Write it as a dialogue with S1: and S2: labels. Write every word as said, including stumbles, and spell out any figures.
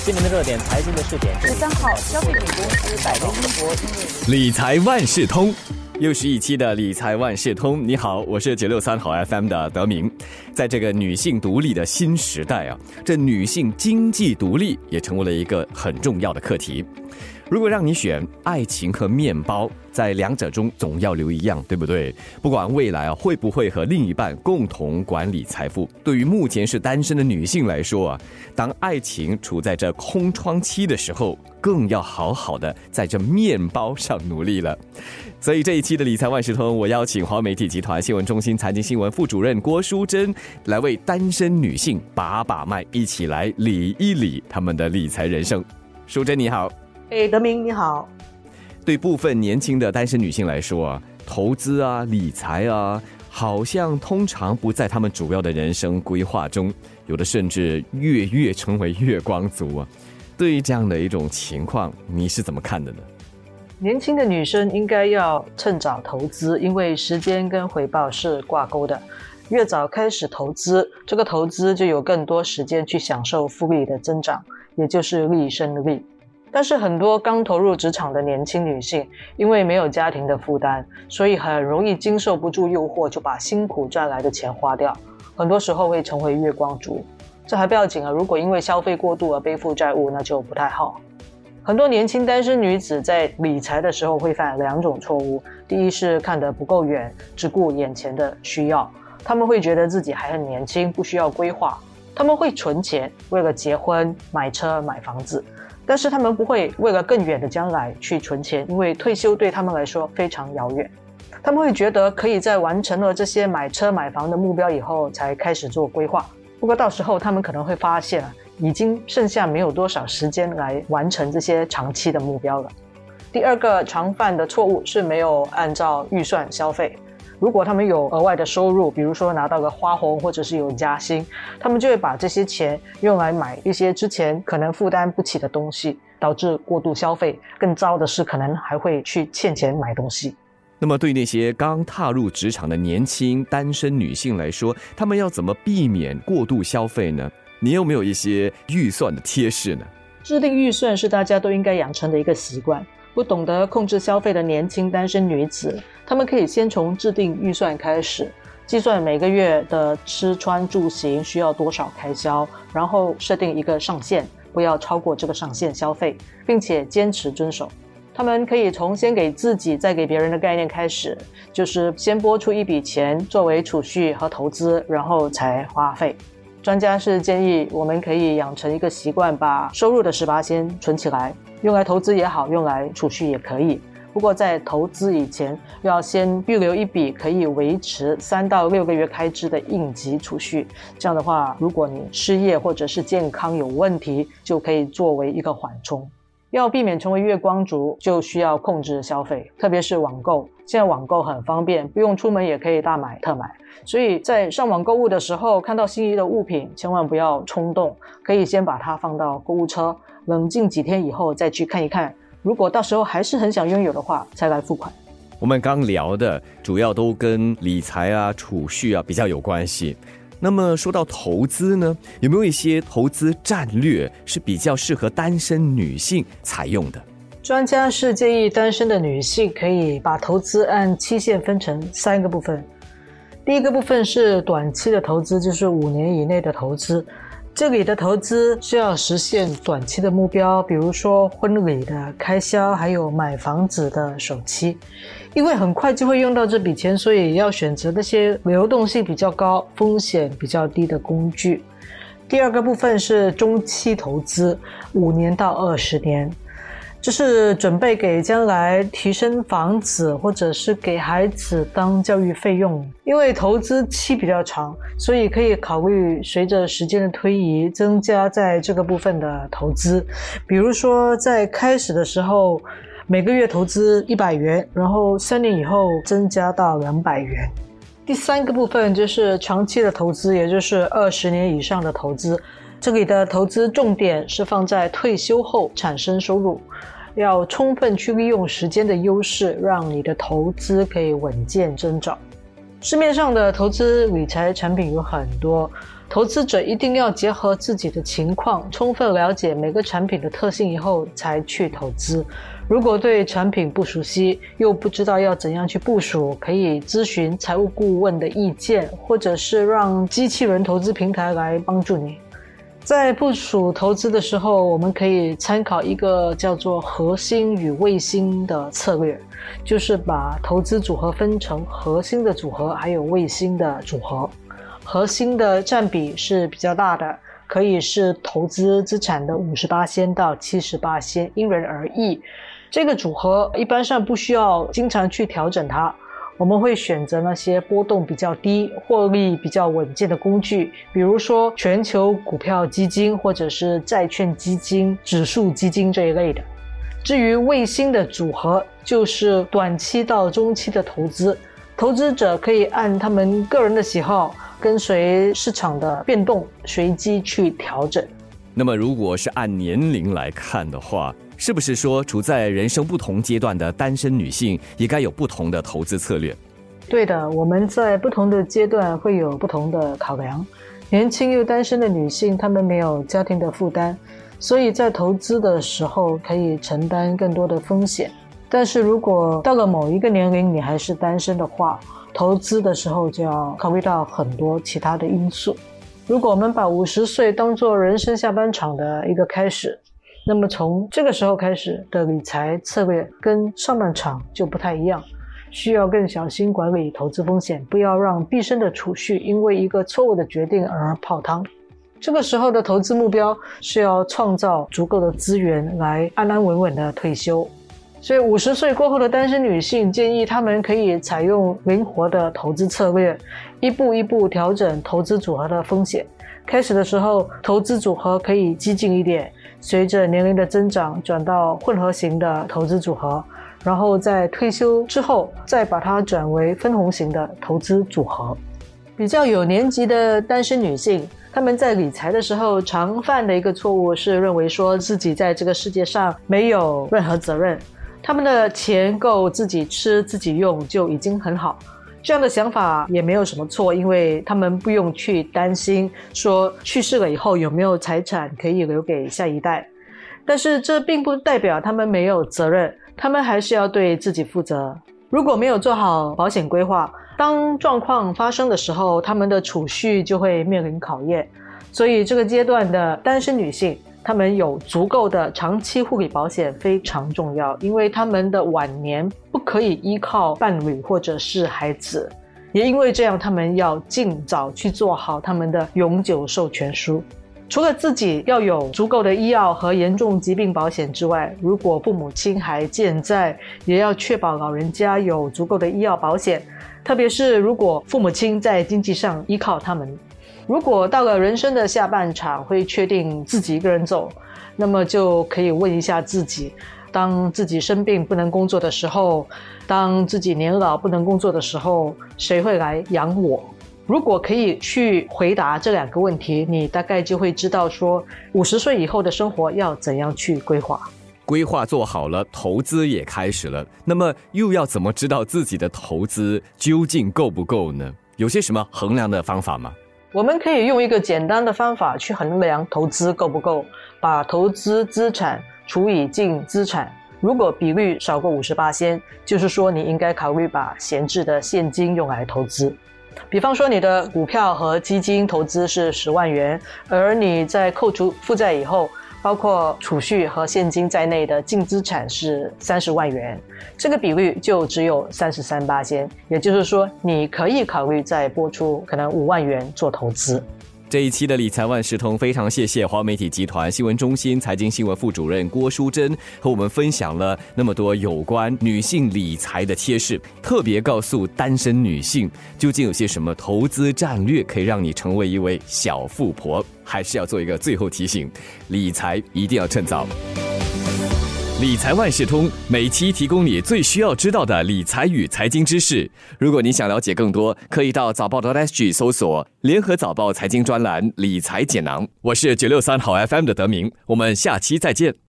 S1: 今年的热点财经的试点，
S2: 十三号，消费品公司百威英博因为
S3: 理财万事通，又是一期的理财万事通。你好，我是九六三好 F M 的德明。在这个女性独立的新时代啊，这女性经济独立也成为了一个很重要的课题。如果让你选爱情和面包，在两者中总要留一样，对不对？不管未来啊会不会和另一半共同管理财富，对于目前是单身的女性来说啊，当爱情处在这空窗期的时候，更要好好的在这面包上努力了。所以这一期的理财万事通，我邀请华媒体集团新闻中心财经新闻副主任郭淑珍来为单身女性把把脉，一起来理一理他们的理财人生。淑珍你好。
S2: 哎，德明你好。
S3: 对部分年轻的单身女性来说啊，投资啊、理财啊，好像通常不在她们主要的人生规划中，有的甚至跃跃成为月光族啊。对于这样的一种情况，你是怎么看的呢？
S2: 年轻的女生应该要趁早投资，因为时间跟回报是挂钩的。越早开始投资，这个投资就有更多时间去享受复利的增长，也就是利生利。但是很多刚投入职场的年轻女性，因为没有家庭的负担，所以很容易经受不住诱惑，就把辛苦赚来的钱花掉，很多时候会成为月光族。这还不要紧啊，如果因为消费过度而背负债务，那就不太好。很多年轻单身女子在理财的时候会犯两种错误，第一是看得不够远，只顾眼前的需要，她们会觉得自己还很年轻，不需要规划，她们会存钱，为了结婚、买车、买房子，但是他们不会为了更远的将来去存钱，因为退休对他们来说非常遥远。他们会觉得可以在完成了这些买车买房的目标以后才开始做规划，不过到时候他们可能会发现已经剩下没有多少时间来完成这些长期的目标了。第二个常犯的错误是没有按照预算消费。如果他们有额外的收入，比如说拿到个花红或者是有加薪，他们就会把这些钱用来买一些之前可能负担不起的东西，导致过度消费，更糟的是可能还会去欠钱买东西。
S3: 那么对那些刚踏入职场的年轻单身女性来说，她们要怎么避免过度消费呢？你有没有一些预算的贴士呢？
S2: 制定预算是大家都应该养成的一个习惯。不懂得控制消费的年轻单身女子，她们可以先从制定预算开始，计算每个月的吃穿住行需要多少开销，然后设定一个上限，不要超过这个上限消费，并且坚持遵守。她们可以从先给自己再给别人的概念开始，就是先拨出一笔钱作为储蓄和投资，然后才花费。专家是建议我们可以养成一个习惯，把收入的 百分之十 先存起来，用来投资也好，用来储蓄也可以。不过在投资以前，要先预留一笔可以维持三到六个月开支的应急储蓄。这样的话，如果你失业或者是健康有问题，就可以作为一个缓冲。要避免成为月光族，就需要控制消费，特别是网购。现在网购很方便，不用出门也可以大买特买。所以在上网购物的时候，看到心仪的物品，千万不要冲动，可以先把它放到购物车，冷静几天以后再去看一看。如果到时候还是很想拥有的话，才来付款。
S3: 我们刚聊的主要都跟理财啊、储蓄啊比较有关系。那么说到投资呢，有没有一些投资战略是比较适合单身女性采用的？
S2: 专家是建议单身的女性可以把投资按期限分成三个部分。第一个部分是短期的投资，就是五年以内的投资。这里的投资是要实现短期的目标，比如说婚礼的开销，还有买房子的首期。因为很快就会用到这笔钱，所以要选择那些流动性比较高、风险比较低的工具。第二个部分是中期投资，五年到二十年。这是准备给将来提升房子或者是给孩子当教育费用。因为投资期比较长，所以可以考虑随着时间的推移增加在这个部分的投资。比如说在开始的时候每个月投资一百元，然后三年以后增加到两百元。第三个部分就是长期的投资，也就是二十年以上的投资。这里的投资重点是放在退休后产生收入，要充分去利用时间的优势，让你的投资可以稳健增长。市面上的投资理财产品有很多， 投资者一定要结合自己的情况，充分了解每个产品的特性以后才去投资。如果对产品不熟悉，又不知道要怎样去部署，可以咨询财务顾问的意见，或者是让机器人投资平台来帮助你。在部署投资的时候，我们可以参考一个叫做核心与卫星的策略，就是把投资组合分成核心的组合还有卫星的组合。核心的占比是比较大的，可以是投资资产的 百分之五十 到 百分之七十， 因人而异。这个组合一般上不需要经常去调整它，我们会选择那些波动比较低、获利比较稳健的工具，比如说全球股票基金或者是债券基金、指数基金这一类的。至于卫星的组合，就是短期到中期的投资，投资者可以按他们个人的喜好，跟随市场的变动，随机去调整。
S3: 那么如果是按年龄来看的话，是不是说处在人生不同阶段的单身女性也该有不同的投资策略？
S2: 对的，我们在不同的阶段会有不同的考量。年轻又单身的女性，她们没有家庭的负担，所以在投资的时候可以承担更多的风险。但是如果到了某一个年龄你还是单身的话，投资的时候就要考虑到很多其他的因素。如果我们把五十岁当作人生下半场的一个开始，那么从这个时候开始的理财策略跟上半场就不太一样，需要更小心管理投资风险，不要让毕生的储蓄因为一个错误的决定而泡汤。这个时候的投资目标是要创造足够的资源来安安稳稳的退休。所以五十岁过后的单身女性，建议她们可以采用灵活的投资策略，一步一步调整投资组合的风险。开始的时候，投资组合可以激进一点，随着年龄的增长转到混合型的投资组合，然后在退休之后再把它转为分红型的投资组合。比较有年纪的单身女性，她们在理财的时候常犯的一个错误是认为说自己在这个世界上没有任何责任，他们的钱够自己吃自己用就已经很好。这样的想法也没有什么错，因为他们不用去担心说去世了以后有没有财产可以留给下一代。但是这并不代表他们没有责任，他们还是要对自己负责。如果没有做好保险规划，当状况发生的时候，他们的储蓄就会面临考验。所以这个阶段的单身女性，他们有足够的长期护理保险非常重要，因为他们的晚年不可以依靠伴侣或者是孩子，也因为这样他们要尽早去做好他们的永久授权书。除了自己要有足够的医药和严重疾病保险之外，如果父母亲还健在，也要确保老人家有足够的医药保险，特别是如果父母亲在经济上依靠他们。如果到了人生的下半场会确定自己一个人走，那么就可以问一下自己，当自己生病不能工作的时候，当自己年老不能工作的时候，谁会来养我？如果可以去回答这两个问题，你大概就会知道说五十岁以后的生活要怎样去规划。
S3: 规划做好了，投资也开始了，那么又要怎么知道自己的投资究竟够不够呢？有些什么衡量的方法吗？
S2: 我们可以用一个简单的方法去衡量投资够不够，把投资资产除以净资产，如果比率少过 百分之五十， 就是说你应该考虑把闲置的现金用来投资。比方说你的股票和基金投资是十万元，而你在扣除负债以后，包括储蓄和现金在内的净资产是三十万元，这个比率就只有 百分之三十三， 也就是说你可以考虑再拨出可能五万元做投资。
S3: 这一期的理财万事通，非常谢谢华媒体集团新闻中心财经新闻副主任郭淑珍和我们分享了那么多有关女性理财的贴士，特别告诉单身女性究竟有些什么投资战略可以让你成为一位小富婆。还是要做一个最后提醒，理财一定要趁早。理财万事通每期提供你最需要知道的理财与财经知识。如果你想了解更多，可以到早报 .S G 搜索联合早报财经专栏理财解囊。我是九六三好 F M 的德明，我们下期再见。